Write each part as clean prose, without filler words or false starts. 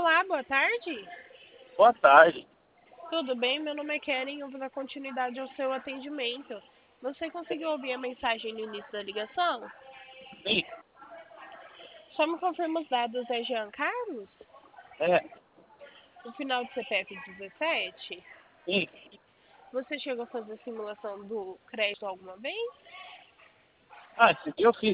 Olá, boa tarde. Boa tarde. Tudo bem? Meu nome é Keren, eu vou dar continuidade ao seu atendimento. Você conseguiu ouvir a mensagem no início da ligação? Sim, Só me confirma os dados, é Jean Carlos? é, O final do CPF 17? sim. Você chegou a fazer simulação do crédito alguma vez? Ah, esse dia eu fiz.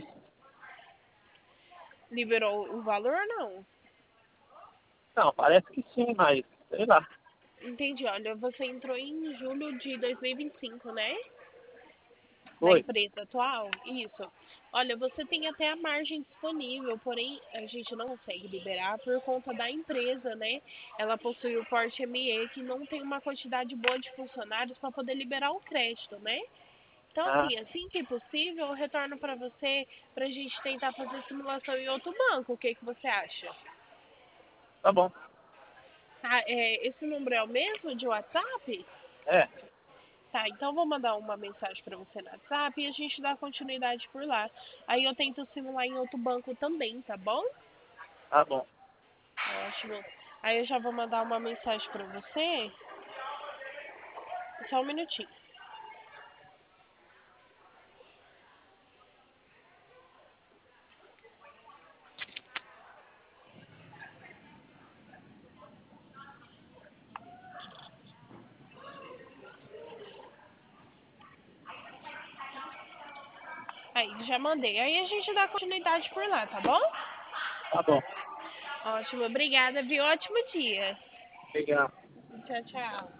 Liberou o valor ou não? Não, parece que sim, mas sei lá. Entendi, olha, você entrou em julho de 2025, né? Da Foi. empresa atual? Isso. Olha, você tem até a margem disponível, porém a gente não consegue liberar por conta da empresa, né? Ela possui o porte ME que não tem uma quantidade boa de funcionários para poder liberar o crédito, né? Então, Ah, assim que possível, eu retorno para você para a gente tentar fazer simulação em outro banco. O que que você acha? tá bom. Tá, esse número é o mesmo de WhatsApp? É, Tá, então eu vou mandar uma mensagem para você no WhatsApp e a gente dá continuidade por lá. Aí eu tento simular em outro banco também, tá bom? tá bom. Ótimo. Aí eu já vou mandar uma mensagem para você. Só um minutinho. Aí, já mandei. Aí a gente dá continuidade por lá, tá bom? Tá bom. Ótimo, obrigada, viu? Ótimo dia. Obrigado. Tchau, tchau.